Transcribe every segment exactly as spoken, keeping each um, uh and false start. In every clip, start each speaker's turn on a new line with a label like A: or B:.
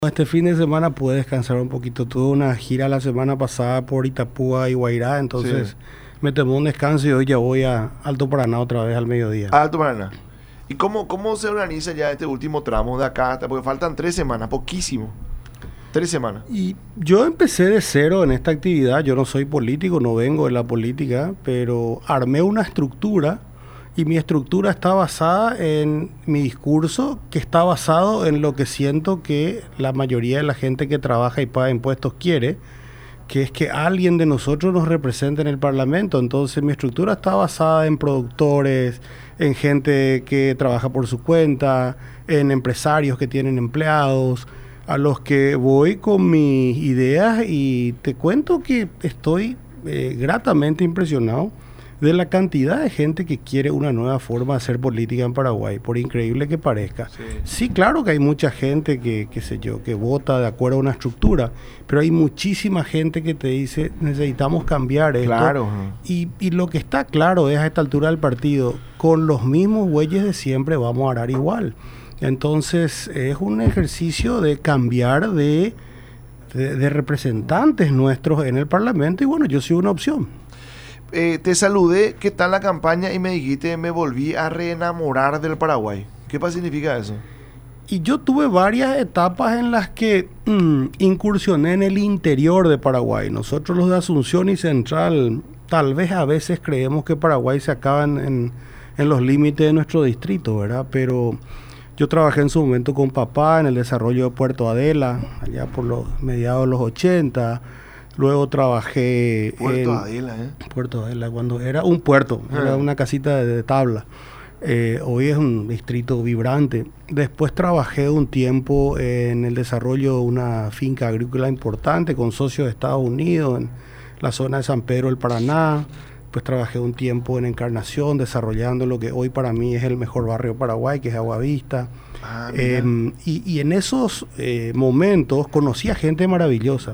A: Este fin de semana pude descansar un poquito. Tuve una gira la semana pasada por Itapúa y Guairá, entonces
B: Sí.
A: me tomé un descanso y hoy ya voy a Alto Paraná otra vez al mediodía.
B: Alto Paraná. ¿Y cómo, cómo se organiza ya este último tramo de acá hasta? Porque faltan tres semanas, poquísimo. Tres semanas.
A: Y yo empecé de cero en esta actividad. Yo no soy político, no vengo de la política, pero armé una estructura y mi estructura está basada en mi discurso, que está basado en lo que siento que la mayoría de la gente que trabaja y paga impuestos quiere, que es que alguien de nosotros nos represente en el Parlamento. Entonces mi estructura está basada en productores, en gente que trabaja por su cuenta, en empresarios que tienen empleados, a los que voy con mis ideas, y te cuento que estoy eh, gratamente impresionado de la cantidad de gente que quiere una nueva forma de hacer política en Paraguay, por increíble que parezca.
B: Sí.
A: Sí, claro que hay mucha gente que, qué sé yo, que vota de acuerdo a una estructura, pero hay muchísima gente que te dice, necesitamos cambiar esto.
B: Claro.
A: Y, y lo que está claro es, a esta altura del partido, con los mismos bueyes de siempre vamos a arar igual. Entonces es un ejercicio de cambiar de, de, de representantes nuestros en el Parlamento, y bueno, yo soy una opción.
B: Eh, te saludé, ¿qué tal la campaña? Y me dijiste, me volví a reenamorar del Paraguay. ¿Qué pa- significa eso?
A: Y yo tuve varias etapas en las que mm, incursioné en el interior de Paraguay. Nosotros los de Asunción y Central, tal vez a veces creemos que Paraguay se acaba en, en, en los límites de nuestro distrito, ¿verdad? Pero yo trabajé en su momento con papá en el desarrollo de Puerto Adela, allá por los mediados de los ochenta. Luego trabajé
B: Puerto
A: en
B: Adela, ¿eh?
A: Puerto Adela, cuando era un puerto, era
B: Ah.
A: una casita de, de tabla. Eh, hoy es un distrito vibrante. Después trabajé un tiempo en el desarrollo de una finca agrícola importante con socios de Estados Unidos en la zona de San Pedro del Paraná. Pues trabajé un tiempo en Encarnación desarrollando lo que hoy para mí es el mejor barrio de Paraguay, que es Aguavista.
B: Ah, mira.
A: Eh, y, y en esos eh, momentos conocí a gente maravillosa.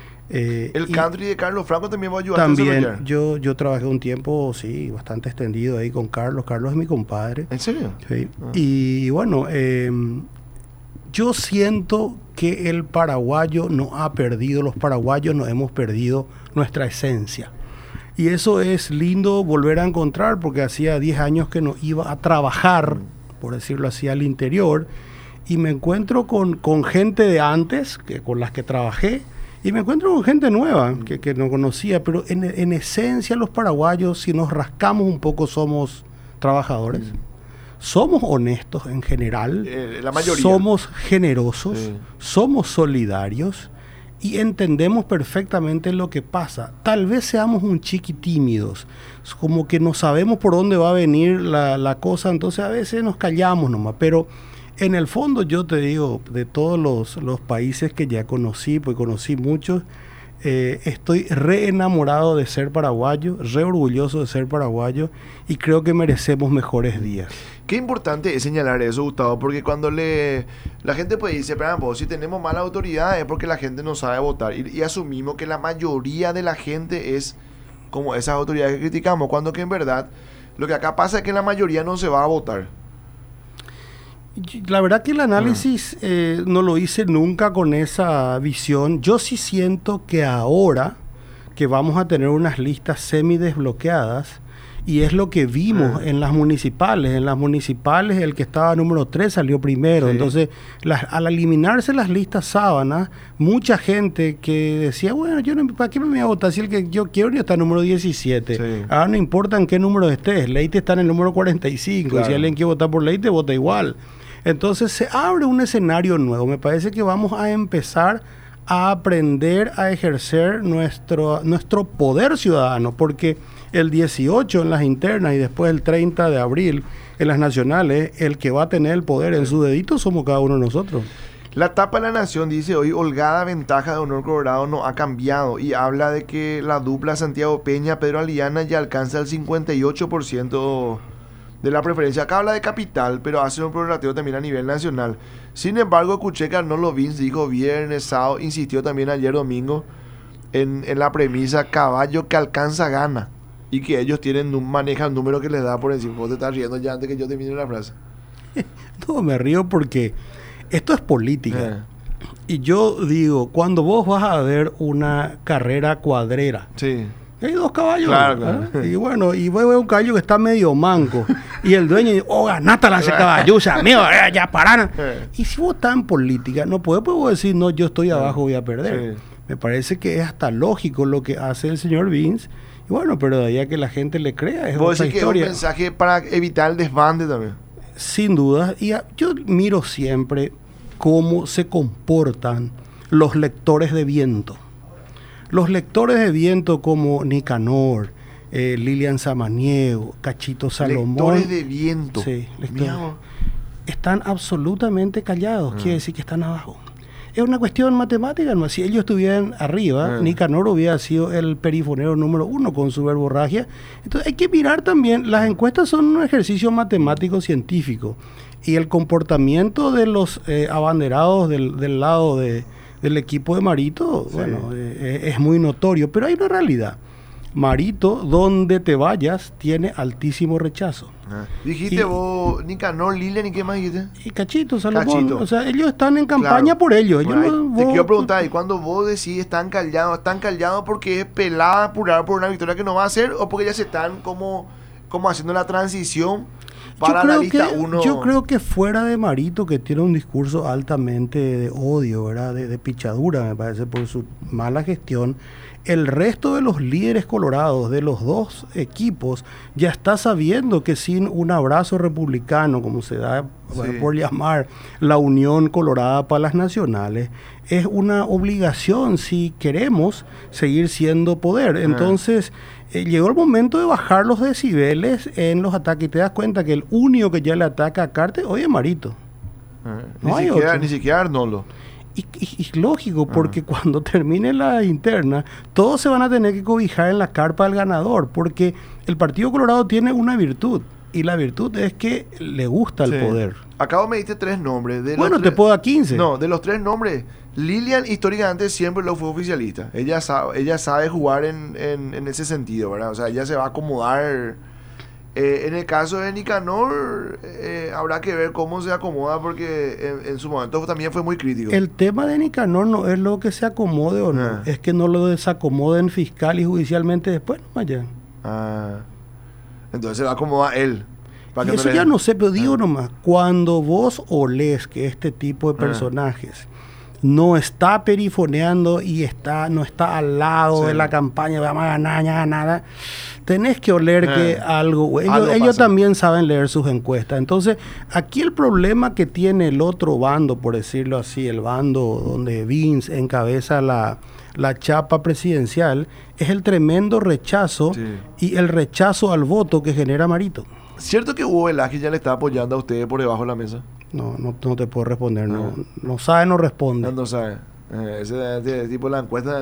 A: Eh,
B: El
A: y-
B: country de Carlos Franco también va a ayudar a
A: también,
B: desarrollar.
A: yo, yo trabajé un tiempo, sí, bastante extendido ahí con Carlos. Carlos es mi compadre.
B: ¿En serio?
A: Sí.
B: Ah.
A: Y bueno, eh, yo siento que el paraguayo no ha perdido, los paraguayos no hemos perdido nuestra esencia. Y eso es lindo volver a encontrar, porque hacía diez años que no iba a trabajar, por decirlo así, al interior, y me encuentro con, con gente de antes, que, con las que trabajé, y me encuentro con gente nueva que, que no conocía, pero en, en esencia los paraguayos, si nos rascamos un poco, somos trabajadores.
B: Mm.
A: Somos honestos en general.
B: Eh, la mayoría.
A: Somos generosos,
B: Sí.
A: somos solidarios y entendemos perfectamente lo que pasa. Tal vez seamos un chiqui tímidos, es como que no sabemos por dónde va a venir la, la cosa, entonces a veces nos callamos nomás, pero en el fondo yo te digo, de todos los, los países que ya conocí, pues conocí muchos, eh, estoy re enamorado de ser paraguayo, re orgulloso de ser paraguayo, y creo que merecemos mejores días.
B: Qué importante es señalar eso, Gustavo, porque cuando le la gente puede decir, pero vos, si tenemos mala autoridad es porque la gente no sabe votar. Y, y asumimos que la mayoría de la gente es como esas autoridades que criticamos, cuando que en verdad lo que acá pasa es que la mayoría no se va a votar.
A: La verdad que el análisis eh, no lo hice nunca con esa visión. Yo sí siento que ahora que vamos a tener unas listas semidesbloqueadas, y es lo que vimos
B: Ah.
A: en las municipales. En las municipales el que estaba número tres salió primero.
B: Sí.
A: Entonces, las- al eliminarse las listas sábanas, mucha gente que decía, bueno, yo no, ¿para qué me voy a votar si el que yo quiero está en el número diecisiete?
B: Sí.
A: Ahora no importa en qué número estés, Leite está en el número cuarenta y cinco.
B: Claro.
A: Y si alguien quiere votar por Leite, vota igual. Entonces se abre un escenario nuevo. Me parece que vamos a empezar a aprender a ejercer nuestro, nuestro poder ciudadano, porque el dieciocho en las internas y después el treinta de abril en las nacionales, el que va a tener el poder en su dedito somos cada uno de nosotros.
B: La tapa de la nación dice hoy, holgada ventaja de Honor Colorado no ha cambiado, y habla de que la dupla Santiago Peña-Pedro Aliana ya alcanza el cincuenta y ocho por ciento de la preferencia. Acá habla de capital, pero hace un prorrateo también a nivel nacional. Sin embargo, escuché que Arnoldo Vince dijo viernes, sábado, insistió también ayer domingo en, en la premisa caballo que alcanza gana, y que ellos tienen un, manejan números que les da por encima. Vos te estás riendo ya antes que yo termine la frase.
A: No, me río porque esto es política.
B: Eh.
A: Y yo digo, cuando vos vas a ver una carrera cuadrera,
B: Sí.
A: hay dos caballos.
B: Claro, claro.
A: ¿eh? Y bueno, y vos ves un caballo que está medio manco. Y el dueño dice, oh, ganátela ese caballo, amigo, eh, ya paran.
B: Eh.
A: Y si vos estás en política, no puedes pues, vos decir, no, yo estoy abajo, voy a perder.
B: Sí.
A: Me parece que es hasta lógico lo que hace el señor Vince. Y bueno, pero de ahí a que la gente le crea, es
B: Vos
A: otra
B: decís que es un
A: historia.
B: mensaje para evitar el desbande también.
A: Sin duda. Y a- yo miro siempre cómo se comportan los lectores de viento. Los lectores de viento como Nicanor, eh, Lilian Samaniego, Cachito Salomón.
B: Lectores de viento.
A: Sí, lectores.
B: Mirá vos.
A: Están absolutamente callados.
B: Ah.
A: Quiere decir que están abajo. Es una cuestión matemática, ¿no? Si ellos estuvieran arriba,
B: Ah.
A: Nicanor hubiera sido el perifonero número uno con su verborragia. Entonces hay que mirar también, las encuestas son un ejercicio matemático científico y el comportamiento de los eh, abanderados del, del lado de, del equipo de Marito,
B: Sí.
A: bueno, eh, es muy notorio, pero hay una realidad. Marito, donde te vayas, tiene altísimo rechazo.
B: Ah. Dijiste
A: Y-
B: vos, Nicanor, Lilian, ¿y qué más dijiste?
A: Y Cachito, Salomón,
B: Cachito.
A: o sea, ellos están en campaña
B: Claro.
A: por ellos. Ellos
B: Bueno, ahí
A: no-
B: te
A: vos-
B: quiero preguntar, ¿y cuando vos decís están callados, están callados porque es pelada apurar por una victoria que no va a hacer o porque ya se están como, como haciendo la transición para
A: yo
B: la
A: creo
B: lista
A: que,
B: uno?
A: Yo creo que fuera de Marito, que tiene un discurso altamente de odio, ¿verdad? De, de pichadura, me parece, por su mala gestión, el resto de los líderes colorados de los dos equipos ya está sabiendo que sin un abrazo republicano, como se da
B: Sí.
A: por llamar la Unión Colorada para las Nacionales, es una obligación si queremos seguir siendo poder. Entonces, eh, llegó el momento de bajar los decibeles en los ataques. Y te das cuenta que el único que ya le ataca a Carter hoy es Marito.
B: Ah,
A: no
B: ni,
A: hay
B: siquiera,
A: otro.
B: ni siquiera Arnoldo.
A: Y, y- y lógico, porque cuando termine la interna, todos se van a tener que cobijar en la carpa del ganador, porque el Partido Colorado tiene una virtud, y la virtud es que le gusta el
B: Sí.
A: poder.
B: Acabo me diste tres nombres. De los
A: Bueno, te
B: tres-
A: puedo dar quince.
B: No, de los tres nombres, Lilian históricamente siempre lo fue oficialista. Ella sabe, ella sabe jugar en, en, en ese sentido, ¿verdad? O sea, ella se va a acomodar. Eh, en el caso de Nicanor, eh, habrá que ver cómo se acomoda porque en, en su momento también fue muy crítico.
A: El tema de Nicanor no es lo que se acomode o no,
B: Ah.
A: es que no lo desacomoden fiscal y judicialmente después, no vaya.
B: Ah, entonces se va a acomodar él. Para
A: Y
B: que
A: eso
B: le
A: ya
B: den-
A: no sé, pero digo
B: Ah.
A: nomás, cuando vos olés que este tipo de
B: Ah.
A: personajes no está perifoneando y está no está al lado
B: Sí.
A: de la campaña, vamos a ganar, ya nada, tenés que oler
B: Ah.
A: que algo, ellos,
B: Algo
A: ellos
B: pasa.
A: también saben leer sus encuestas. Entonces, aquí el problema que tiene el otro bando, por decirlo así, el bando donde Vince encabeza la, la chapa presidencial, es el tremendo rechazo
B: Sí.
A: y el rechazo al voto que genera Marito.
B: ¿Cierto que Hugo Velázquez ya le está apoyando a ustedes por debajo de la mesa?
A: No, no, no te puedo responder. No,
B: Ah.
A: no sabe, no responde.
B: No, no sabe. Eh, ese, ese tipo de la encuesta.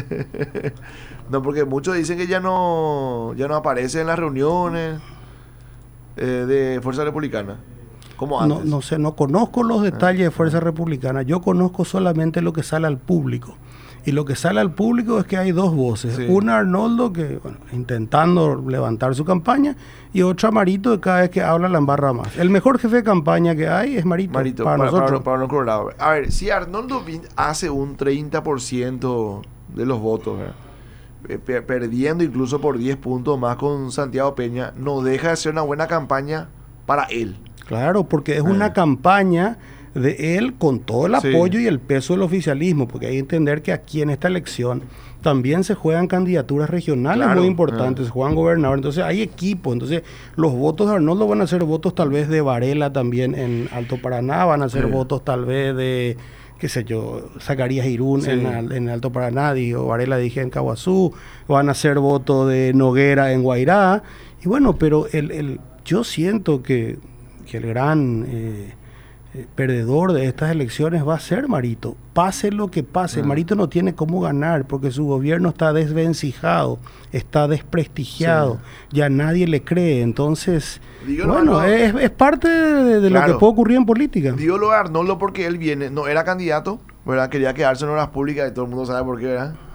B: No, porque muchos dicen que ya no ya no aparece en las reuniones eh, de Fuerza Republicana. Como
A: No,
B: antes.
A: no sé, no conozco los detalles de Fuerza Republicana. Yo conozco solamente lo que sale al público. Y lo que sale al público es que hay dos voces.
B: Sí.
A: Una Arnoldo, que bueno, intentando levantar su campaña, y otra Marito, que cada vez que habla la embarra más. El mejor jefe de campaña que hay es Marito,
B: Marito,
A: para,
B: para,
A: nosotros.
B: para- para los colorados. A ver, si Arnoldo Bin hace un treinta por ciento de los votos, ¿verdad? Eh, per- perdiendo incluso por diez puntos más con Santiago Peña, no deja de ser una buena campaña para él.
A: Claro, porque es
B: Ah.
A: una campaña de él con todo el
B: Sí.
A: apoyo y el peso del oficialismo, porque hay que entender que aquí en esta elección también se juegan candidaturas regionales
B: Claro.
A: muy importantes,
B: Ah.
A: se juegan gobernadores, entonces hay equipos, entonces los votos de Arnoldo van a ser votos tal vez de Varela también en Alto Paraná, van a ser
B: Sí.
A: votos tal vez de, qué sé yo, Zacarías Irún
B: Sí.
A: en, Al- en Alto Paraná, digo, Varela dije en Caguazú, van a ser votos de Noguera en Guairá, y bueno, pero el, el, yo siento que, que el gran eh, eh, perdedor de estas elecciones va a ser Marito. Pase lo que pase,
B: Ah.
A: Marito no tiene cómo ganar porque su gobierno está desvencijado, está desprestigiado, ya nadie le cree. Entonces,
B: Digo,
A: bueno,
B: no, no.
A: es, es parte de, de lo
B: Claro.
A: que puede ocurrir en política.
B: Digo lo de Arnoldo porque él viene, no era candidato, ¿verdad? Quería quedarse en horas públicas y todo el mundo sabe por qué, ¿verdad?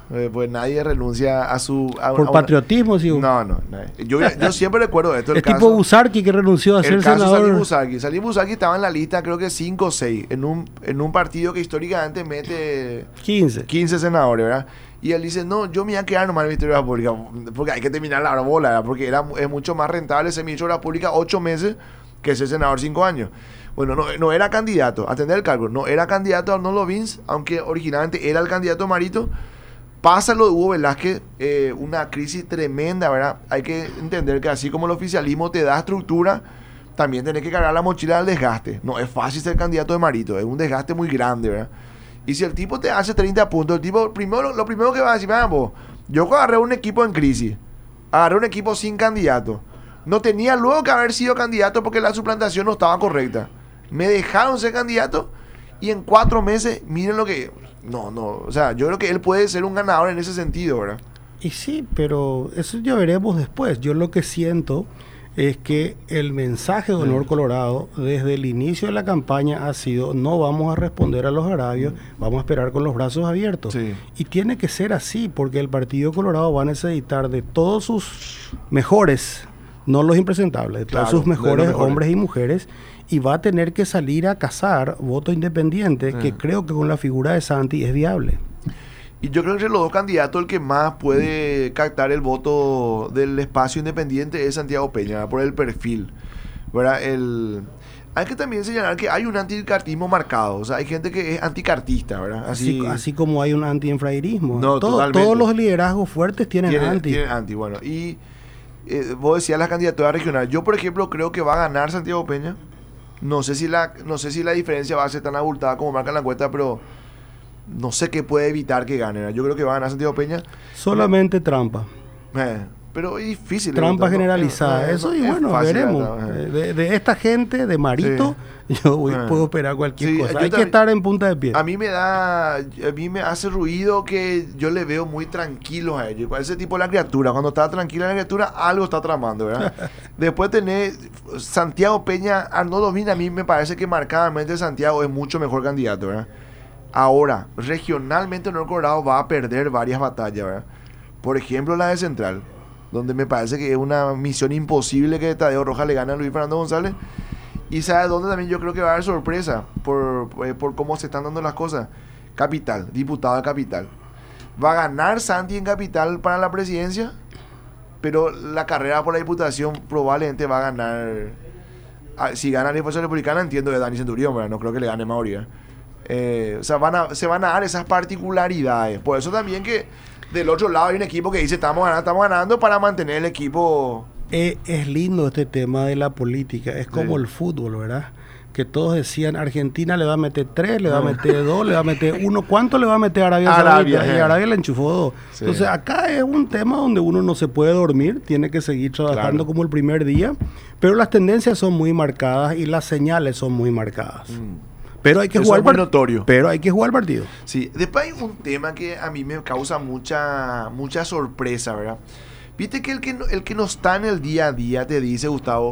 B: Eh, pues nadie renuncia a su... A,
A: Por
B: a una-
A: patriotismo, sí.
B: No, no. no. Yo, yo siempre recuerdo esto. El
A: Es
B: caso,
A: tipo Busarqui que renunció a ser
B: el caso
A: senador.
B: Salim Busarqui. Salim Busarqui estaba en la lista, creo que cinco o seis, en un, en un partido que históricamente mete
A: quince.
B: quince senadores, ¿verdad? Y él dice, no, yo me voy a quedar nomás en el Ministerio de la Pública, porque hay que terminar la bola, ¿verdad? Porque era, es mucho más rentable ser ministro de la Pública ocho meses que ser senador cinco años. Bueno, no, no era candidato, atender el cálculo, no era candidato a Arnoldo Vince, aunque originalmente era el candidato a Marito. Pasa lo de Hugo Velázquez, eh, una crisis tremenda, ¿verdad? Hay que entender que así como el oficialismo te da estructura, también tenés que cargar la mochila del desgaste. No es fácil ser candidato de Marito, es un desgaste muy grande, ¿verdad? Y si el tipo te hace treinta puntos, el tipo, primero, lo primero que va a decir, vamos, yo agarré un equipo en crisis, agarré un equipo sin candidato, no tenía luego que haber sido candidato porque la suplantación no estaba correcta. Me dejaron ser candidato y en cuatro meses, miren lo que... No, no, o sea, yo creo que él puede ser un ganador en ese sentido, ¿verdad?
A: Y sí, pero eso ya veremos después. Yo lo que siento es que el mensaje de Honor Colorado desde el inicio de la campaña ha sido: no vamos a responder a los agravios, vamos a esperar con los brazos abiertos.
B: Sí.
A: Y tiene que ser así, porque el Partido Colorado va a necesitar de todos sus mejores, no los impresentables, de todos
B: Claro,
A: sus
B: de los
A: mejores,
B: mejores.
A: hombres y mujeres, y va a tener que salir a cazar voto independiente,
B: Sí.
A: que creo que con la figura de Santi es viable.
B: Y yo creo que entre los dos candidatos el que más puede captar el voto del espacio independiente es Santiago Peña, ¿verdad? Por el perfil, ¿verdad? El... Hay que también señalar que hay un anticartismo marcado, o sea, hay gente que es anticartista, ¿verdad?
A: Así, así como hay un anti-enfrairismo.
B: No,
A: Todo-
B: totalmente.
A: todos los liderazgos fuertes tienen
B: Tienen
A: anti.
B: tienen anti, bueno. Y eh, vos decías las candidaturas regionales. Yo, por ejemplo, creo que va a ganar Santiago Peña. No sé si la, no sé si la diferencia va a ser tan abultada como marca la encuesta, pero no sé qué puede evitar que gane, ¿verdad? Yo creo que va a ganar Santiago Peña.
A: Solamente trampa.
B: Eh, pero es difícil.
A: Trampa
B: ¿no?
A: generalizada.
B: Eh,
A: Eso,
B: no
A: y
B: es
A: bueno,
B: fácil,
A: veremos.
B: ¿verdad? Eh.
A: Eh, De, de esta gente, de Marito, yo voy-
B: Eh.
A: puedo esperar cualquier
B: Sí,
A: cosa.
B: yo
A: Hay que
B: también-
A: estar en punta de pie.
B: A mí me da, a mí me hace ruido que yo le veo muy tranquilos a ellos. Ese tipo de la criatura, cuando está tranquila la criatura, algo está tramando, ¿verdad? Después tenés Santiago Peña, Arnoldo Mina, a mí me parece que marcadamente Santiago es mucho mejor candidato, ¿verdad? Ahora, regionalmente Honor Colorado va a perder varias batallas, ¿verdad? Por ejemplo, la de Central, donde me parece que es una misión imposible que Tadeo Rojas le gane a Luis Fernando González. Y sabe dónde también yo creo que va a haber sorpresa por, eh, por cómo se están dando las cosas. Capital, diputado de Capital. Va a ganar Santi en Capital para la presidencia, pero la carrera por la diputación probablemente va a ganar. ah, Si gana la Fuerza Republicana, entiendo de Dani Centurión, ¿verdad? No creo que le gane Mauri, ¿verdad? Eh, o sea, van a, se van a dar esas particularidades. Por eso también que del otro lado hay un equipo que dice: estamos ganando, estamos ganando para mantener el equipo.
A: Eh, es lindo este tema de la política. Es como
B: Sí.
A: el fútbol, ¿verdad? Que todos decían: Argentina le va a meter tres, le va a
B: No.
A: meter dos, le va a meter uno. ¿Cuánto le va a meter a Arabia
B: Arabia,
A: Saudita? Y
B: eh.
A: Arabia le enchufó dos.
B: Sí.
A: Entonces, acá es un tema donde uno no se puede dormir, tiene que seguir trabajando
B: Claro.
A: como el primer día, pero las tendencias son muy marcadas y las señales son muy marcadas. Pero hay que
B: Eso
A: jugar
B: es muy
A: par-
B: notorio.
A: Pero hay que jugar el partido.
B: Sí, después hay un tema que a mí me causa mucha mucha sorpresa, ¿verdad? Viste que el que no, el que no está en el día a día te dice, Gustavo,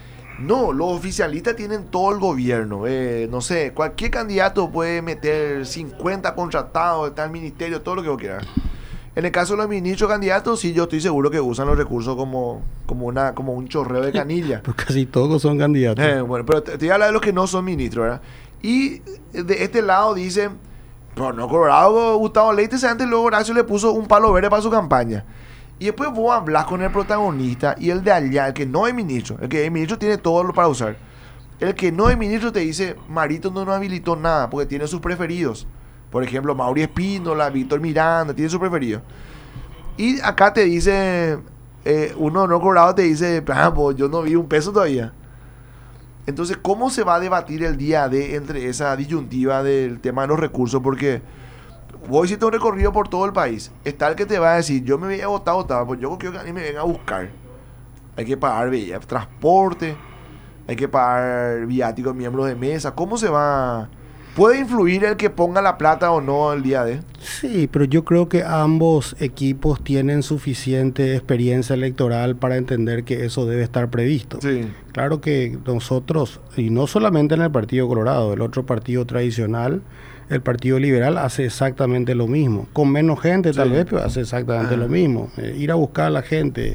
B: no, los oficialistas tienen todo el gobierno, eh, no sé, cualquier candidato puede meter cincuenta contratados, está el ministerio, todo lo que vos quieras. En el caso de los ministros candidatos, sí, yo estoy seguro que usan los recursos como, como, una, como un chorreo de canilla.
A: Pues casi todos son candidatos.
B: Eh, bueno, pero te, te voy a hablar de los que no son ministros, ¿verdad? Y de este lado dicen, pero no, Colorado, Gustavo Leite, antes luego Horacio le puso un palo verde para su campaña. Y después vos hablas con el protagonista y el de allá, el que no es ministro, el que es ministro tiene todo lo para usar. El que no es ministro te dice, Marito no nos habilitó nada porque tiene sus preferidos. Por ejemplo, Mauri Espínola, Víctor Miranda, tiene sus preferidos. Y acá te dice, eh, uno no Colorado te dice, ah, pues yo no vi un peso todavía. Entonces, ¿cómo se va a debatir el día de entre esa disyuntiva del tema de los recursos? Porque vos hiciste un recorrido por todo el país. Está el que te va a decir, yo me voy a votar, votar, pues yo quiero que alguien me venga a buscar. Hay que pagar vía, transporte, hay que pagar viáticos, miembros de mesa. ¿Cómo se va? ¿Puede influir el que ponga la plata o no el día de?
A: Sí, pero yo creo que ambos equipos tienen suficiente experiencia electoral para entender que eso debe estar previsto.
B: Sí.
A: Claro que nosotros, y no solamente en el Partido Colorado, el otro partido tradicional, el Partido Liberal, hace exactamente lo mismo. Con menos gente tal
B: Sí.
A: vez, pero hace exactamente
B: Ajá.
A: lo mismo. Eh, ir a buscar a la gente,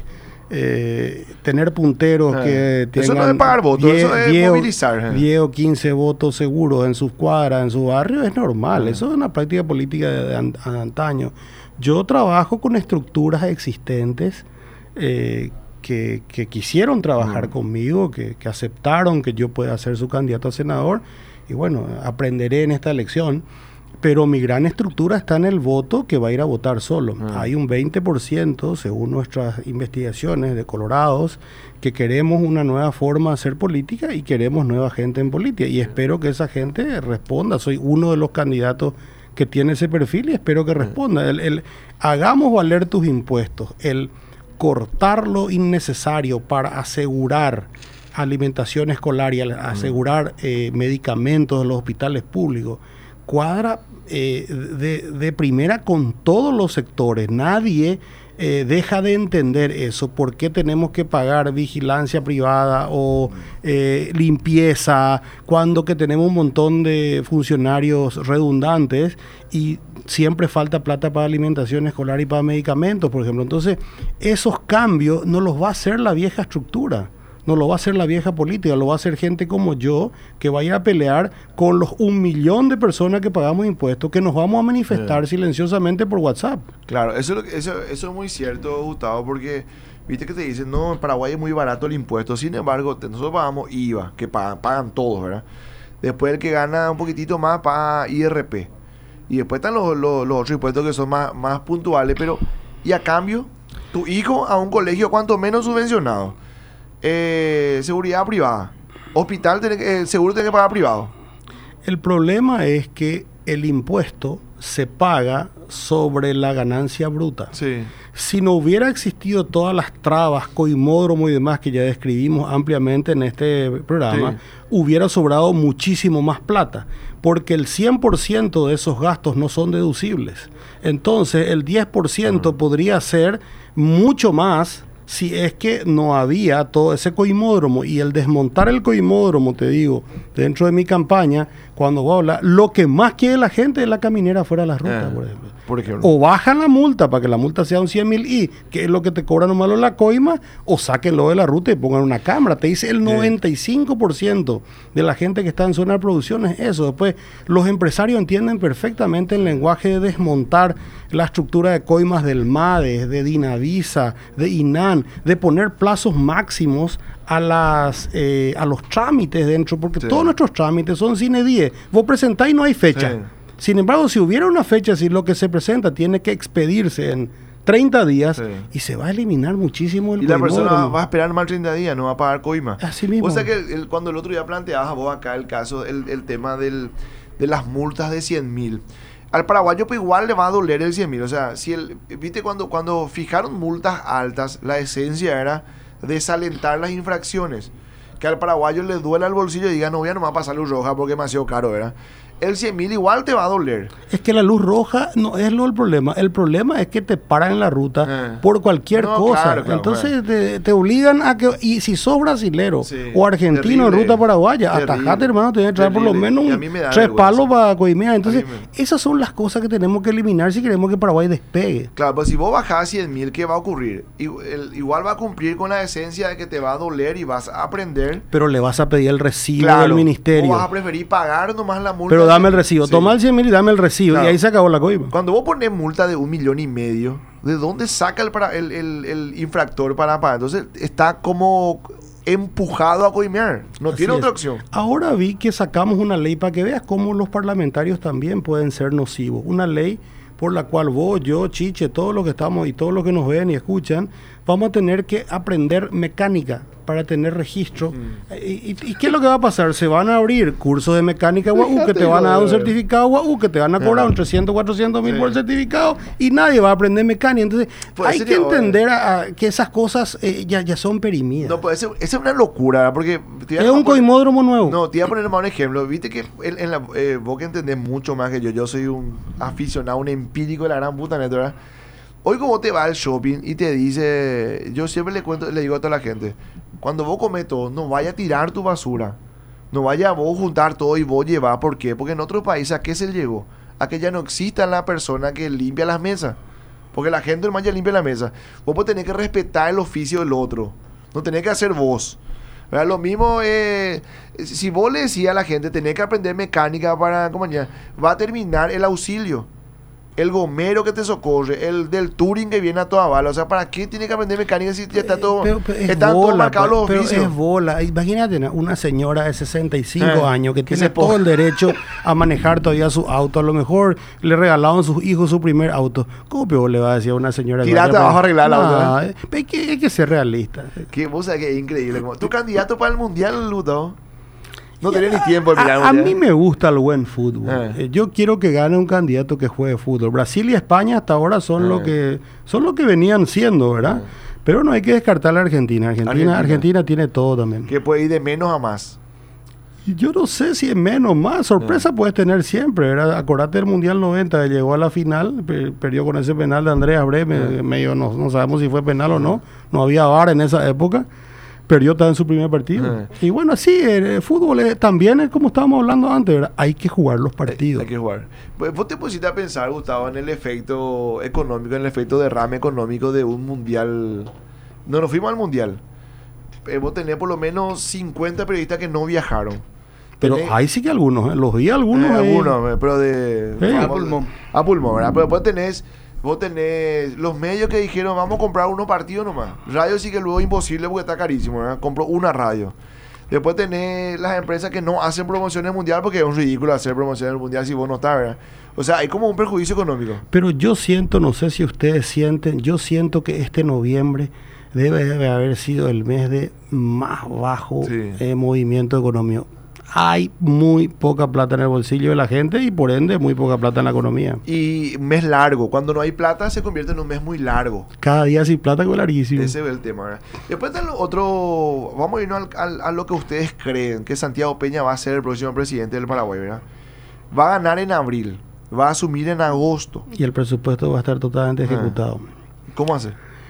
A: eh, tener punteros
B: Ajá.
A: que tengan
B: Eso no es pagar votos,
A: diez,
B: eso es
A: diez o-
B: movilizar, ajá.
A: diez o quince votos seguros en sus cuadras, en su barrio, es normal.
B: Ajá.
A: Eso es una práctica política de, de an- de antaño. Yo trabajo con estructuras existentes eh, que, que quisieron trabajar
B: Mm.
A: conmigo, que, que aceptaron que yo pueda ser su candidato a senador. Y bueno, aprenderé en esta elección. Pero mi gran estructura está en el voto que va a ir a votar solo.
B: Ah.
A: Hay un veinte por ciento, según nuestras investigaciones de colorados, que queremos una nueva forma de hacer política y queremos nueva gente en política. Y espero que esa gente responda. Soy uno de los candidatos que tiene ese perfil y espero que responda. El, el- hagamos valer tus impuestos. El cortar lo innecesario para asegurar alimentación escolar y al- asegurar eh, medicamentos en los hospitales públicos cuadra eh, de, de primera con todos los sectores. Nadie eh, deja de entender eso. ¿Por qué tenemos que pagar vigilancia privada o eh, limpieza cuando que tenemos un montón de funcionarios redundantes y siempre falta plata para alimentación escolar y para medicamentos, por ejemplo? Entonces, esos cambios no los va a hacer la vieja estructura. No lo va a hacer la vieja política, lo va a hacer gente como yo que vaya a pelear con los un millón de personas que pagamos impuestos, que nos vamos a manifestar
B: Sí.
A: silenciosamente por WhatsApp.
B: Claro, eso, es lo que- eso, eso es muy cierto, Gustavo, porque viste que te dicen, no, en Paraguay es muy barato el impuesto, sin embargo, te- nosotros pagamos I V A, que pagan, pagan todos, ¿verdad? Después el que gana un poquitito más paga I R P. Y después están los, los, los otros impuestos que son más, más puntuales, pero, y a cambio, tu hijo a un colegio cuanto menos subvencionado. Eh, seguridad privada. Hospital, tiene que- eh, seguro tiene que pagar privado.
A: El problema es que el impuesto se paga sobre la ganancia bruta.
B: Sí.
A: Si no hubiera existido todas las trabas, coimódromo y demás que ya describimos ampliamente en este programa,
B: Sí.
A: hubiera sobrado muchísimo más plata, porque el cien por ciento de esos gastos no son deducibles. Entonces, el diez por ciento
B: Mm.
A: podría ser mucho más si es que no había todo ese coimódromo. Y el desmontar el coimódromo, te digo, dentro de mi campaña, cuando voy a hablar, lo que más quiere la gente es la caminera fuera de las rutas,
B: Eh,
A: por ejemplo.
B: por ejemplo.
A: O bajan la multa para que la multa sea un cien mil I, que es lo que te cobran nomás la coima, o sáquenlo de la ruta y pongan una cámara. Te dice el noventa y cinco por ciento de la gente que está en zona de producción es eso. Después, los empresarios entienden perfectamente el lenguaje de desmontar la estructura de coimas del MADES, de Dinavisa, de INAN, de poner plazos máximos a las eh, a los trámites dentro, porque
B: Sí.
A: todos nuestros trámites son sine die. Vos presentás y no hay fecha.
B: Sí.
A: Sin embargo, si hubiera una fecha, si lo que se presenta tiene que expedirse en treinta días
B: Sí.
A: y se va a eliminar muchísimo el
B: Y la persona va,
A: coimódromo.
B: va a esperar más treinta días, no va a pagar coima.
A: Así mismo.
B: O sea que el- el- cuando el otro día planteabas a vos acá el caso, el, el tema del, de las multas de cien mil. Al paraguayo pues igual le va a doler el cien mil. O sea, si el, viste cuando, cuando fijaron multas altas, la esencia era desalentar las infracciones. Que al paraguayo le duela el bolsillo y diga, no voy a nomás pasar luz roja porque es demasiado caro, ¿verdad? El cien mil igual te va a doler.
A: Es que la luz roja no es lo el problema. El problema es que te paran en la ruta
B: Eh.
A: por cualquier
B: No,
A: cosa.
B: claro, claro,
A: Entonces te, te obligan a que... Y si sos brasilero
B: Sí,
A: o argentino
B: terrible,
A: en ruta paraguaya,
B: terrible,
A: atajate, hermano, tienes que traer por lo
B: terrible.
A: menos
B: Y a
A: un-
B: mí me da
A: tres
B: vergüenza.
A: palos para coimear. Entonces,
B: A mí me-
A: esas son las cosas que tenemos que eliminar si queremos que Paraguay despegue.
B: Claro, pues si vos bajás cien mil, ¿qué va a ocurrir? Igu- el- Igual va a cumplir con la esencia de que te va a doler y vas a aprender.
A: Pero le vas a pedir el recibo
B: Claro,
A: del ministerio.
B: vos vas a preferir pagar nomás la multa.
A: Pero dame el
B: que-
A: recibo.
B: Sí.
A: Toma el cien mil y dame el recibo.
B: Claro.
A: Y ahí se acabó la coima.
B: Cuando vos pones multa de un millón y medio, ¿de dónde saca el, para- el, el- el infractor para pagar? Entonces está como empujado a coimear. No
A: Así
B: tiene
A: es.
B: otra opción.
A: Ahora vi que sacamos una ley para que veas cómo los parlamentarios también pueden ser nocivos. Una ley por la cual vos, yo, Chiche, todos los que estamos y todos los que nos ven y escuchan, vamos a tener que aprender mecánica. para tener registro. Mm. ¿Y, y, ¿Y qué es lo que va a pasar? Se van a abrir cursos de mecánica U A U que te van a dar un certificado U A U, que te van a cobrar un trescientos, cuatrocientos mil sí. por el certificado y nadie va a aprender mecánica. Entonces, pues hay que entender a, a que esas cosas eh, ya, ya son perimidas.
B: No, pues esa es una locura, porque...
A: Te es un coimódromo nuevo.
B: No, te iba a poner más un ejemplo. Viste que en, en la, eh, vos que entendés mucho más que yo, yo soy un aficionado, un empírico de la gran puta, neta, ¿verdad? Hoy como te va al shopping y te dice, yo siempre le cuento, le digo a toda la gente, cuando vos comes todo, no vaya a tirar tu basura, no vaya a vos juntar todo y vos llevar. ¿Por qué? Porque en otros países, ¿a qué se llegó? A que ya no exista la persona que limpia las mesas, porque la gente nomás ya limpia la mesa. Vos podés tener que respetar el oficio del otro, no tenés que hacer vos. ¿Verdad? Lo mismo, eh, si vos le decías a la gente, tenés que aprender mecánica para, ¿cómo ya? Va a terminar el auxilio. El gomero que te socorre, el del Turing que viene a toda bala. O sea, ¿para qué tiene que aprender mecánica si ya está todo,
A: pero, pero
B: están todos marcados los
A: pero
B: oficios?
A: Es bola. Imagínate una señora de sesenta y cinco eh, años que tiene
B: todo
A: el derecho a manejar todavía su auto. A lo mejor le regalaron a sus hijos su primer auto. ¿Cómo peor le va a decir a una señora?
B: Tirate abajo a arreglar el auto.
A: ¿eh? Hay, que, hay que ser realista.
B: ¿Qué? Vos sabés que es increíble. Tu candidato para el mundial, Luto. No tenés ni tiempo de mirar.
A: A, a mí me gusta el buen fútbol. Eh. Eh, yo quiero que gane un candidato que juegue fútbol. Brasil y España hasta ahora son eh. lo que son lo que venían siendo, ¿verdad? Eh. Pero no hay que descartar a Argentina. Argentina, Argentina. Argentina tiene todo también.
B: Que puede ir de menos a más.
A: Yo no sé si es menos o más. Sorpresa eh. puedes tener siempre, ¿verdad? Acordate del Mundial noventa, llegó a la final, per perdió con ese penal de Andrea Breme. Eh. Medio no, no sabemos si fue penal o no. No había V A R en esa época. Perdió en su primer partido. Uh-huh. Y bueno, sí, el fútbol es, también es como estábamos hablando antes, ¿verdad? Hay que jugar los partidos.
B: Hay, hay que jugar. Pues, vos te pusiste a pensar, Gustavo, en el efecto económico, en el efecto derrame económico de un mundial. No nos fuimos al mundial. Eh, vos tenés por lo menos cincuenta periodistas que no viajaron.
A: Pero tenés, ahí sí que algunos, ¿eh? Los vi algunos.
B: Eh, algunos, pero de...
A: Eh,
B: a pulmón. A pulmón, ¿verdad? Pero después tenés... Vos tenés los medios que dijeron, vamos a comprar unos partidos nomás. Radio sí que luego es imposible porque está carísimo, ¿verdad? Compró una radio. Después tenés las empresas que no hacen promociones mundial porque es un ridículo hacer promociones mundial si vos no estás, ¿verdad? O sea, hay como un perjuicio económico.
A: Pero yo siento, no sé si ustedes sienten, yo siento que este noviembre debe, debe haber sido el mes de más bajo sí. eh, movimiento económico. Hay muy poca plata en el bolsillo de la gente y por ende muy poca plata en la economía.
B: Y mes largo. Cuando no hay plata se convierte en un mes muy largo.
A: Cada día sin plata es larguísimo.
B: Ese es el tema, ¿verdad? Después de lo otro, vamos a irnos al, al, a lo que ustedes creen que Santiago Peña va a ser el próximo presidente del Paraguay, ¿verdad? Va a ganar en abril, va a asumir en agosto.
A: Y el presupuesto va a estar totalmente ejecutado.
B: Ah. ¿Cómo hace?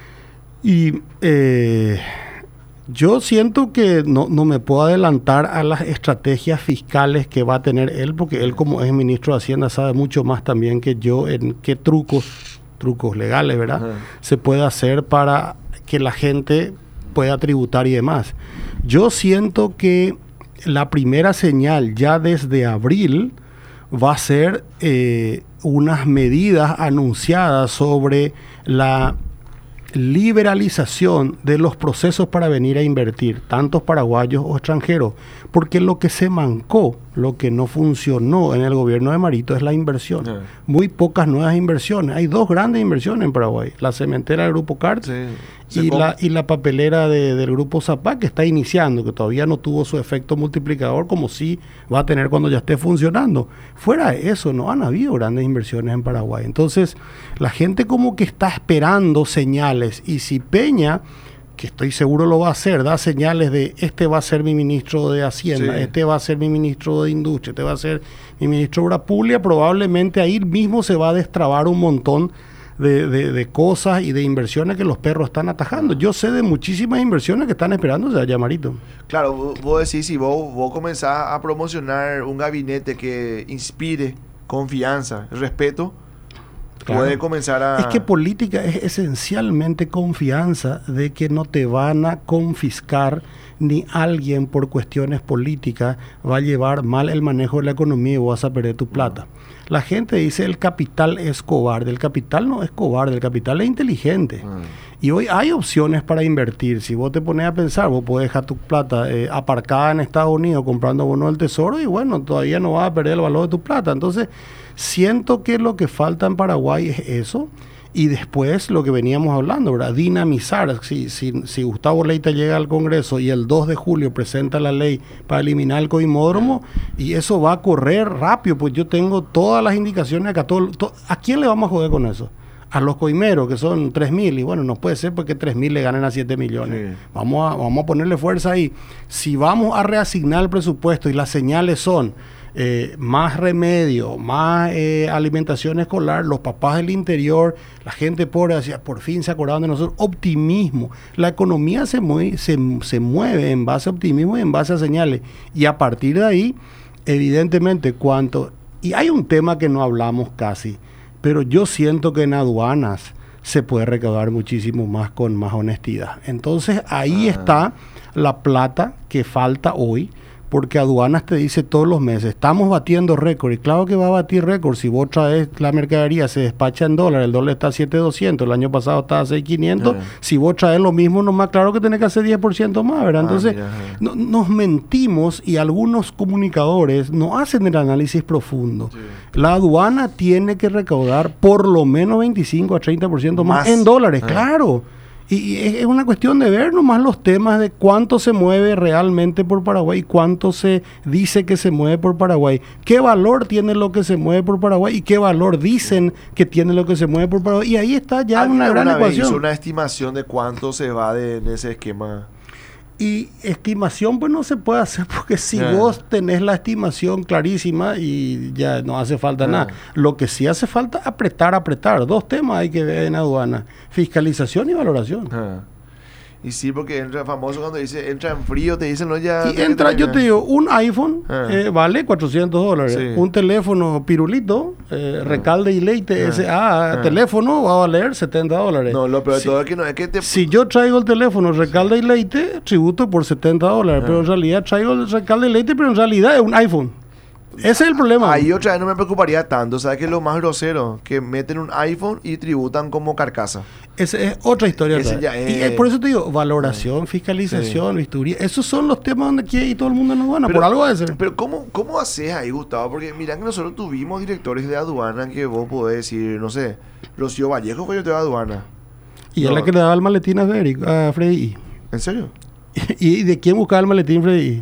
A: Y... Eh... Yo siento que no, no me puedo adelantar a las estrategias fiscales que va a tener él, porque él como es ministro de Hacienda sabe mucho más también que yo en qué trucos, trucos legales, ¿verdad? Uh-huh. Se puede hacer para que la gente pueda tributar y demás. Yo siento que la primera señal ya desde abril va a ser eh, unas medidas anunciadas sobre la liberalización de los procesos para venir a invertir, tantos paraguayos o extranjeros, porque lo que se mancó, lo que no funcionó en el gobierno de Marito es la inversión. Uh-huh. Muy pocas nuevas inversiones. Hay dos grandes inversiones en Paraguay, la cementera del Grupo Cart sí, y, la, y la papelera de, del Grupo Zapá, que está iniciando, que todavía no tuvo su efecto multiplicador como sí va a tener cuando ya esté funcionando. Fuera de eso, no han habido grandes inversiones en Paraguay. Entonces, la gente como que está esperando señales, y si Peña, que estoy seguro lo va a hacer, da señales de este va a ser mi ministro de Hacienda, sí. este va a ser mi ministro de Industria, este va a ser mi ministro de Obra Pública, probablemente ahí mismo se va a destrabar un montón de, de, de cosas y de inversiones que los perros están atajando. Yo sé de muchísimas inversiones que están esperando, o sea, ya Marito.
B: Claro, vos decís, si vos, vos comenzás a promocionar un gabinete que inspire confianza, respeto, claro. Puede comenzar a...
A: Es que política es esencialmente confianza de que no te van a confiscar ni alguien por cuestiones políticas va a llevar mal el manejo de la economía y vas a perder tu plata. La gente dice el capital es cobarde. El capital no es cobarde, el capital es inteligente. Mm. Y hoy hay opciones para invertir. Si vos te pones a pensar, vos podés dejar tu plata eh, aparcada en Estados Unidos comprando bonos del tesoro y bueno, todavía no vas a perder el valor de tu plata. Entonces, siento que lo que falta en Paraguay es eso. Y después lo que veníamos hablando, ¿verdad? Dinamizar. Si, si, si Gustavo Leite llega al Congreso y el dos de julio presenta la ley para eliminar el coimódromo, y eso va a correr rápido, pues yo tengo todas las indicaciones acá. Todo, todo, ¿a quién le vamos a joder con eso? A los coimeros, que son tres mil, y bueno, no puede ser porque tres mil le ganen a siete millones. Sí. Vamos a, vamos a ponerle fuerza ahí. Si vamos a reasignar el presupuesto y las señales son eh, más remedio, más eh, alimentación escolar, los papás del interior, la gente pobre, decía, por fin se acordaron de nosotros, optimismo. La economía se mueve, se, se mueve en base a optimismo y en base a señales. Y a partir de ahí, evidentemente, cuánto... Y hay un tema que no hablamos casi, pero yo siento que en aduanas se puede recaudar muchísimo más con más honestidad. Entonces ahí ah. está la plata que falta hoy, porque aduanas te dice todos los meses, estamos batiendo récord, y claro que va a batir récord. Si vos traes la mercadería, se despacha en dólares, el dólar está a siete mil doscientos, el año pasado estaba a seis mil quinientos, ah. si vos traes lo mismo, nomás claro que tenés que hacer diez por ciento más, ¿verdad? Entonces, ah, mira, no, nos mentimos, y algunos comunicadores no hacen el análisis profundo. Sí. La aduana tiene que recaudar por lo menos veinticinco a treinta por ciento más, más en dólares, ah. claro. Y es una cuestión de ver nomás los temas de cuánto se mueve realmente por Paraguay, cuánto se dice que se mueve por Paraguay, qué valor tiene lo que se mueve por Paraguay y qué valor dicen que tiene lo que se mueve por Paraguay. Y ahí está ya una gran ecuación.
B: Hizo una estimación de cuánto se va de, de ese esquema.
A: Y estimación pues no se puede hacer, porque si yeah. vos tenés la estimación clarísima y ya no hace falta yeah. nada. Lo que sí hace falta apretar, apretar. Dos temas hay que ver en aduana: fiscalización y valoración.
B: Yeah. Y sí, porque entra famoso cuando dice, entra en frío, te dicen, no, ya...
A: Y entra, yo te digo, un iPhone ah. eh, vale cuatrocientos dólares. Sí. Un teléfono pirulito, eh, ah. Recalde y Leite, ah. ese ah, ah. teléfono va a valer setenta dólares.
B: No, lo peor de sí. todo es que no es que te...
A: Si yo traigo el teléfono Recalde y Leite, tributo por setenta dólares. Ah. Pero en realidad traigo el Recalde y Leite, pero en realidad es un iPhone. Ese es el problema.
B: Ahí otra vez no me preocuparía tanto. ¿Sabes qué es lo más grosero? Que meten un iPhone y tributan como carcasa.
A: Esa es otra historia. Ese ya es... Y es por eso te digo, valoración, sí. fiscalización, sí. visturía. Esos son los temas donde quiere ir todo el mundo en aduana. Por algo debe ser.
B: Pero ¿cómo, cómo haces ahí, Gustavo? Porque mira que nosotros tuvimos directores de aduana que vos podés decir, no sé, Rocío Vallejo fue director de aduana.
A: Y no. es la que le daba el maletín a, Eric, a Freddy.
B: ¿En serio?
A: ¿Y de quién buscaba el maletín Freddy?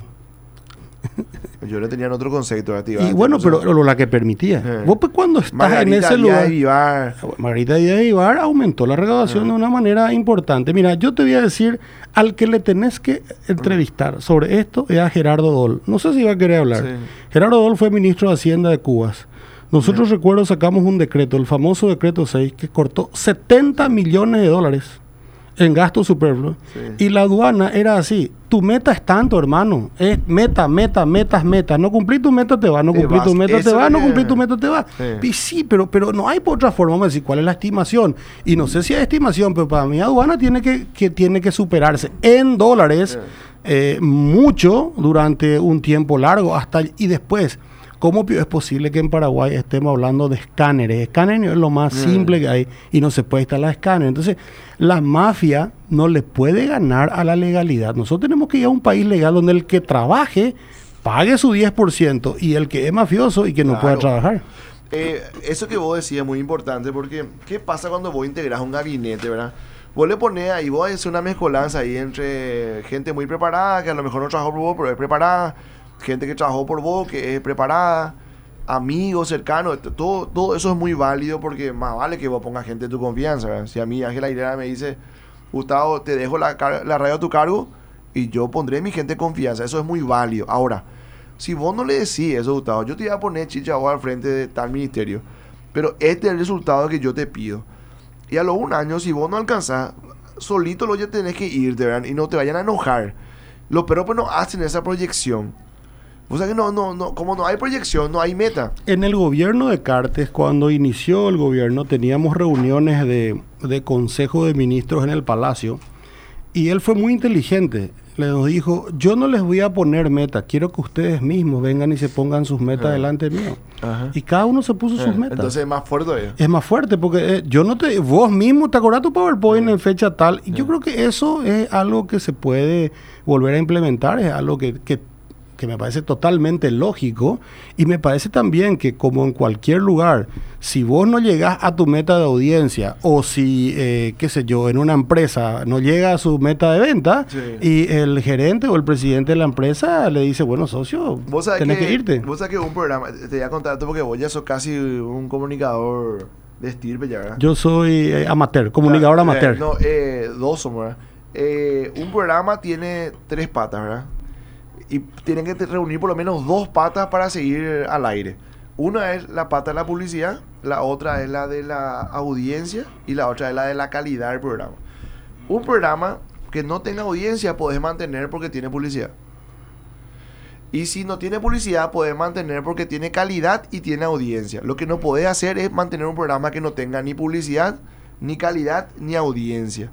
B: Yo le tenía otro concepto.
A: Y bueno, pero sé. lo, la que permitía. Eh. Vos pues cuando estás Margarita en ese lugar...
B: Vivar.
A: Margarita Díaz de Vivar aumentó la recaudación eh. de una manera importante. Mira, yo te voy a decir, al que le tenés que entrevistar sobre esto es a Gerardo Dol. No sé si va a querer hablar. Sí. Gerardo Dol fue ministro de Hacienda de Cuba. Nosotros, eh. recuerdo, sacamos un decreto, el famoso decreto seis, que cortó setenta millones de dólares en gasto superfluo. Sí. Y la aduana era así: tu meta es tanto, hermano. Es meta, meta, metas, metas. No cumplí tu meta, te va. No cumplí tu meta, te va. No cumplí tu meta, te va. Sí, y sí pero, pero no hay por otra forma. Vamos a decir cuál es la estimación. Y no sé si hay estimación, pero para mí aduana tiene que, que, tiene que superarse en dólares sí. eh, mucho durante un tiempo largo. hasta Y después, ¿cómo es posible que en Paraguay estemos hablando de escáneres? Escáneres es lo más mm. simple que hay y no se puede instalar escáneres. Entonces, la mafia no le puede ganar a la legalidad. Nosotros tenemos que ir a un país legal donde el que trabaje pague su diez por ciento y el que es mafioso y que no claro. pueda trabajar.
B: Eh, eso que vos decías es muy importante, porque ¿qué pasa cuando vos integrás un gabinete, verdad? Vos le ponés ahí, vos haces una mezcolanza ahí entre gente muy preparada, que a lo mejor no trabajó por vos, pero es preparada, gente que trabajó por vos, que es preparada, amigos cercanos, todo, todo eso es muy válido, porque más vale que vos pongas gente de tu confianza, ¿verdad? Si a mí Ángela Aguilera me dice, Gustavo, te dejo la, la radio a tu cargo y yo pondré mi gente de confianza, eso es muy válido. Ahora, si vos no le decís eso, Gustavo, yo te iba a poner chicha vos al frente de tal ministerio, pero este es el resultado que yo te pido. Y a los un año, si vos no alcanzás, solito lo ya tenés que irte, ¿verdad? Y no te vayan a enojar. Los perros pues no hacen esa proyección. O sea que no, no, no, como no hay proyección, no hay meta.
A: En el gobierno de Cartes, cuando inició el gobierno, teníamos reuniones de, de consejo de ministros en el Palacio, y él fue muy inteligente. Le nos dijo, yo no les voy a poner meta, quiero que ustedes mismos vengan y se pongan sus metas ah. delante mío. Ajá. Y cada uno se puso ah. sus metas.
B: Entonces es más fuerte todavía.
A: Es más fuerte, porque eh, yo no te, vos mismo te acordás tu PowerPoint ah. en fecha tal, y ah. yo creo que eso es algo que se puede volver a implementar, es algo que, que que que me parece totalmente lógico, y me parece también que como en cualquier lugar, si vos no llegás a tu meta de audiencia, o si, eh, qué sé yo, en una empresa no llega a su meta de venta, sí. y el gerente o el presidente de la empresa le dice, bueno, socio, tenés que, que irte.
B: Vos sabés que un programa, te voy a contar esto porque vos ya sos casi un comunicador de estirpe ya, ¿verdad?
A: Yo soy eh, amateur, comunicador
B: claro,
A: amateur.
B: Eh, no, eh, dos somos, ¿verdad? Eh, un programa tiene tres patas, ¿verdad? Y tienen que reunir por lo menos dos patas para seguir al aire. Una es la pata de la publicidad, la otra es la de la audiencia y la otra es la de la calidad del programa. Un programa que no tenga audiencia podés mantener porque tiene publicidad. Y si no tiene publicidad podés mantener porque tiene calidad y tiene audiencia. Lo que no podés hacer es mantener un programa que no tenga ni publicidad, ni calidad, ni audiencia.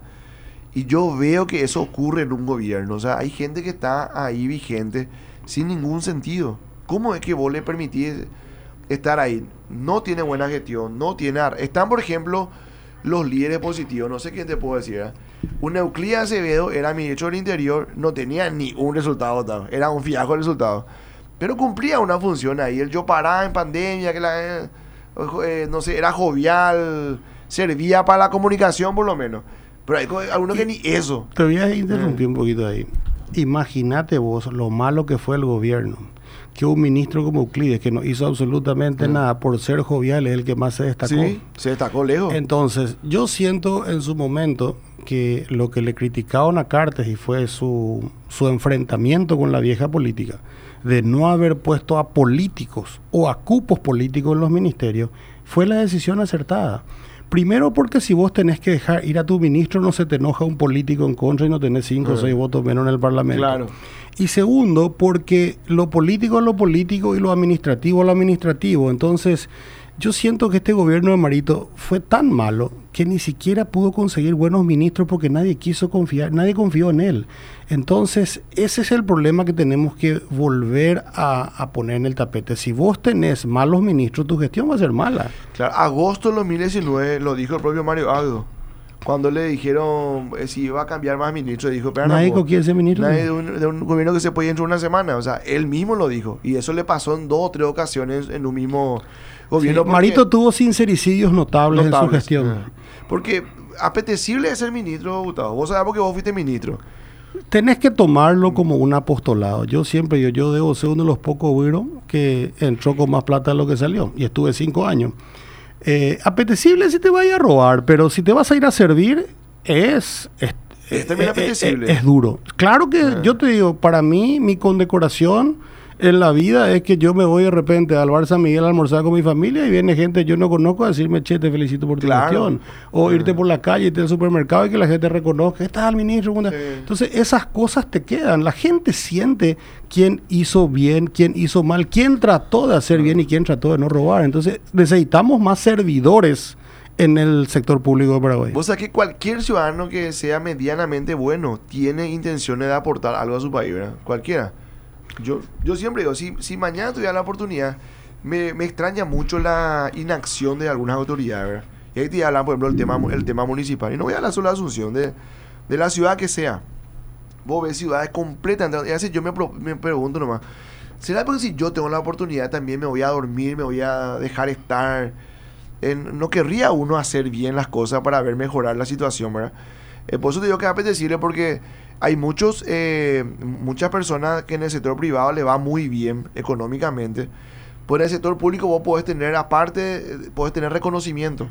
B: Y yo veo que eso ocurre en un gobierno. O sea, hay gente que está ahí vigente sin ningún sentido. ¿Cómo es que vos le permitís estar ahí? No tiene buena gestión, no tiene... Ar- Están, por ejemplo, los líderes positivos. No sé quién te puedo decir, ¿eh? Un Euclides Acevedo era ministro del Interior, no tenía ni un resultado, tal. Era un fiasco el resultado. Pero cumplía una función ahí. Él yo paraba en pandemia, que la, eh, eh, no sé, era jovial, servía para la comunicación por lo menos. Pero hay algunos que ni eso.
A: Te voy a interrumpir un poquito ahí. Imagínate vos lo malo que fue el gobierno. Que un ministro como Euclides, que no hizo absolutamente mm. nada por ser jovial, es el que más se destacó.
B: Sí, se destacó lejos.
A: Entonces, yo siento en su momento que lo que le criticaron a Cartes y fue su, su enfrentamiento con la vieja política, de no haber puesto a políticos o a cupos políticos en los ministerios, fue la decisión acertada. Primero porque si vos tenés que dejar ir a tu ministro, no se te enoja un político en contra y no tenés cinco o seis votos menos en el Parlamento.
B: Claro.
A: Y segundo, porque lo político es lo político y lo administrativo es lo administrativo. Entonces, yo siento que este gobierno de Marito fue tan malo que ni siquiera pudo conseguir buenos ministros porque nadie quiso confiar, nadie confió en él. Entonces, ese es el problema que tenemos que volver a, a poner en el tapete. Si vos tenés malos ministros, tu gestión va a ser mala.
B: Claro, agosto del dos mil diecinueve lo dijo el propio Mario Agdo. Cuando le dijeron eh, si iba a cambiar más ministros, dijo, pero
A: nadie no, quiere ser ministro.
B: Nadie de un, de un gobierno que se puede entre una semana. O sea, él mismo lo dijo. Y eso le pasó en dos o tres ocasiones en un mismo gobierno.
A: Sí, Marito tuvo sincericidios notables, notables en su gestión.
B: Ah. Porque apetecible es ser ministro, Gustavo. Vos sabés porque vos fuiste ministro.
A: Tenés que tomarlo como un apostolado. Yo siempre digo, yo debo ser uno de los pocos güiros que entró con más plata de lo que salió. Y estuve cinco años. Eh, apetecible si te vayas a robar, pero si te vas a ir a servir, es... es,
B: es también apetecible.
A: Es, es, es duro. Claro que ah. yo te digo, para mí, mi condecoración en la vida es que yo me voy de repente al Bar San Miguel a almorzar con mi familia y viene gente que yo no conozco a decirme, che, te felicito por tu claro. gestión. O ah. irte por la calle, irte al supermercado y que la gente reconozca, estás al ministro. Sí. Entonces, esas cosas te quedan. La gente siente quién hizo bien, quién hizo mal, quién trató de hacer ah. bien y quién trató de no robar. Entonces, necesitamos más servidores en el sector público de Paraguay.
B: Vos sabés que cualquier ciudadano que sea medianamente bueno tiene intenciones de aportar algo a su país, ¿verdad? Cualquiera. Yo, yo siempre digo, si, si mañana tuviera la oportunidad, me, me extraña mucho la inacción de algunas autoridades, ¿verdad? Y ahí te hablan, por ejemplo, el tema, el tema municipal. Y no voy a hablar solo de Asunción, de, de la ciudad que sea. Vos ves ciudades completas. Y así yo me, me pregunto nomás, ¿será porque si yo tengo la oportunidad también me voy a dormir, me voy a dejar estar? En, no querría uno hacer bien las cosas para ver mejorar la situación, ¿verdad? Eh, por eso te digo que es apetecible porque hay muchos, eh, muchas personas que en el sector privado le va muy bien económicamente. Por el sector público vos podés tener, aparte, podés tener reconocimiento.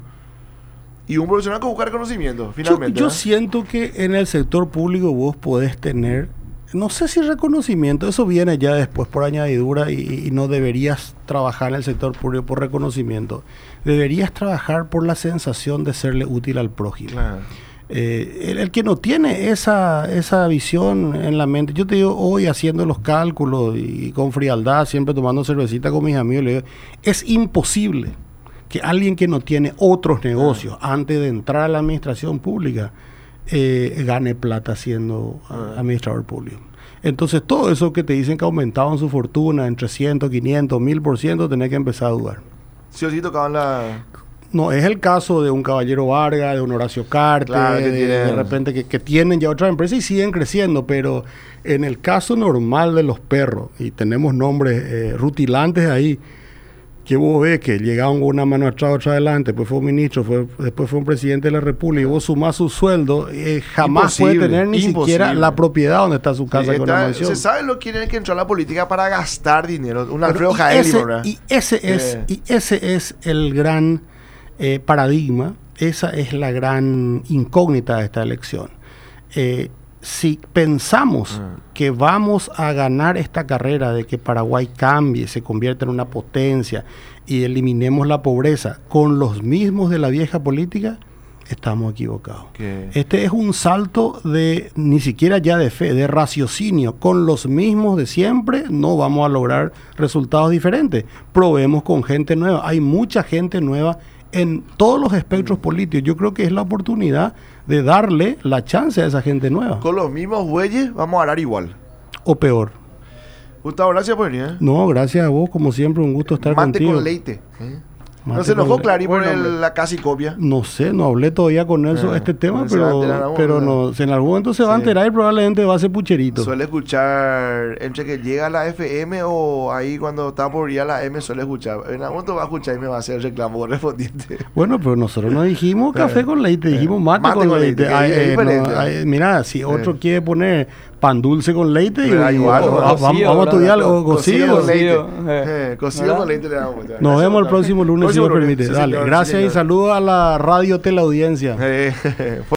B: Y un profesional que busca reconocimiento, finalmente.
A: Yo, yo siento que en el sector público vos podés tener, no sé si reconocimiento, eso viene ya después por añadidura y, y no deberías trabajar en el sector público por reconocimiento. Deberías trabajar por la sensación de serle útil al prójimo. Claro. Eh, el, el que no tiene esa, esa visión en la mente, yo te digo hoy haciendo los cálculos y, y con frialdad, siempre tomando cervecita con mis amigos, le digo, es imposible que alguien que no tiene otros negocios ah. antes de entrar a la administración pública eh, gane plata siendo ah. administrador público. Entonces todo eso que te dicen que aumentaban su fortuna en trescientos, quinientos, mil por ciento, tenés que empezar a dudar.
B: Sí o sí tocaban la...
A: No es el caso de un Caballero Vargas, de un Horacio Cartes,
B: Claro, que
A: de,
B: tienen-
A: de repente que, que tienen ya otras empresas y siguen creciendo, pero en el caso normal de los perros, y tenemos nombres eh, rutilantes ahí, que vos ves que llegaban con una mano atrás, otra adelante, después fue un ministro, fue, después fue un presidente de la República, y vos sumás su sueldo, eh, jamás puede
B: Imposible,
A: tener ni
B: imposible.
A: siquiera la propiedad donde está su casa
B: Sí,
A: con
B: está-
A: la mansión.
B: se sabe lo que quieren que entró a la política para gastar dinero. Un
A: Pero
B: Alfredo
A: y
B: Jaeli,
A: ese-
B: ¿verdad?
A: Y ese es,
B: Eh.
A: y ese es el gran eh, paradigma, esa es la gran incógnita de esta elección. Eh, si pensamos
B: Ah.
A: que vamos a ganar esta carrera de que Paraguay cambie, se convierta en una potencia y eliminemos la pobreza con los mismos de la vieja política, estamos equivocados.
B: ¿Qué?
A: Este es un salto de, ni siquiera ya de fe, de raciocinio. Con los mismos de siempre no vamos a lograr resultados diferentes. Probemos con gente nueva. Hay mucha gente nueva en todos los espectros políticos. Yo creo que es la oportunidad de darle la chance a esa gente nueva.
B: Con los mismos bueyes vamos a hablar igual.
A: O peor.
B: Gustavo, gracias por venir. ¿eh?
A: No, gracias a vos, como siempre, un gusto estar
B: Mate
A: contigo.
B: con leite. ¿eh?
A: Mate
B: No se
A: con
B: enojó
A: le-
B: Clary por
C: Buen
B: el-
C: hombre.
B: la casi copia.
A: No sé, no hablé todavía con él sobre
B: Ah,
A: este tema,
B: se va a enterar
A: pero,
B: algún
A: pero
B: momento.
A: no, si en algún momento se va a
B: Sí.
A: enterar y probablemente va a ser pucherito.
B: Suele escuchar entre que llega a la F M o ahí cuando está por ir a la M suele escuchar. En algún momento va a escuchar y me va a hacer el reclamo correspondiente.
A: Bueno, pero nosotros no dijimos café con leite, dijimos mate,
B: Mate
A: con,
B: con
A: leite.
B: leite, que
A: Ay,
B: es
A: eh,
B: diferente.
A: no, ay, mira, si otro
B: Eh.
A: quiere poner pan dulce con leite, y,
B: Pero
A: y-
B: igual,
A: va-
B: o
A: va-
C: cocido,
A: vamos, vamos a
C: ¿verdad?
A: estudiar algo
B: Cocido
A: cocido.
B: con leite.
C: Cocido,
B: Eh,
C: eh.
B: Cocido
C: ¿Verdad?
B: con leite le damos. ya.
A: Nos
B: Eso
A: vemos el
B: está.
A: próximo lunes, si
B: Próximo
A: Dios
B: lunes,
A: permite.
B: sí,
A: Dale,
B: señor, sí,
A: gracias y
B: señor.
A: saludos a la radio teleaudiencia.
B: Eh,